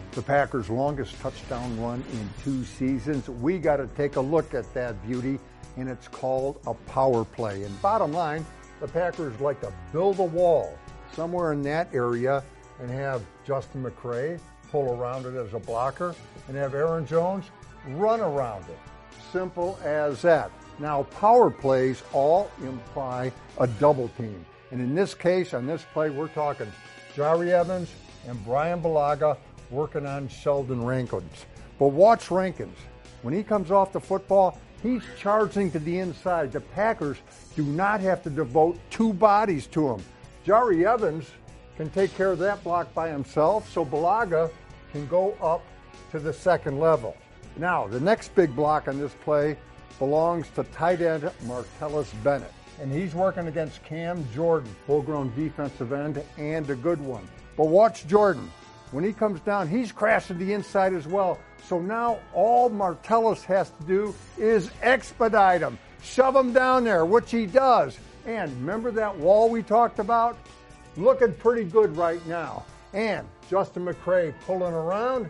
the Packers' longest touchdown run in 2 seasons. We got to take a look at that beauty, and it's called a power play. And bottom line, the Packers like to build a wall somewhere in that area and have Justin McCray pull around it as a blocker and have Aaron Jones run around it. Simple as that. Now, power plays all imply a double team. And in this case, on this play, we're talking Jahri Evans and Bryan Bulaga working on Sheldon Rankins. But watch Rankins. When he comes off the football, he's charging to the inside. The Packers do not have to devote 2 bodies to him. Jahri Evans can take care of that block by himself, so Bulaga can go up to the second level. Now, the next big block on this play belongs to tight end Martellus Bennett. And he's working against Cam Jordan, full-grown defensive end, and a good one. But watch Jordan. When he comes down, he's crashing the inside as well. So now all Martellus has to do is expedite him, shove him down there, which he does. And remember that wall we talked about? Looking pretty good right now. And Justin McCray pulling around,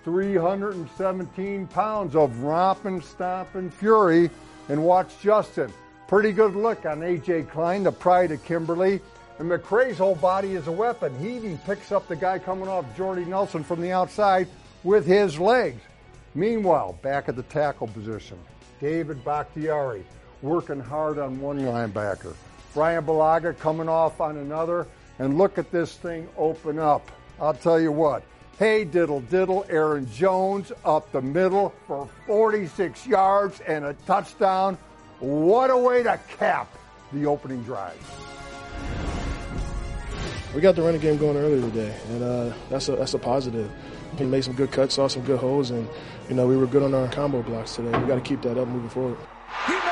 317 pounds of romping, stomping fury. And watch Justin. Pretty good look on A.J. Klein, the pride of Kimberly. And McCray's whole body is a weapon. He even picks up the guy coming off Jordy Nelson from the outside with his legs. Meanwhile, back at the tackle position, David Bakhtiari working hard on one linebacker. Bryan Bulaga coming off on another. And look at this thing open up. I'll tell you what. Hey, diddle, diddle, Aaron Jones up the middle for 46 yards and a touchdown. What a way to cap the opening drive. We got the running game going earlier today, and that's a positive. We made some good cuts, saw some good holes, and we were good on our combo blocks today. We got to keep that up moving forward.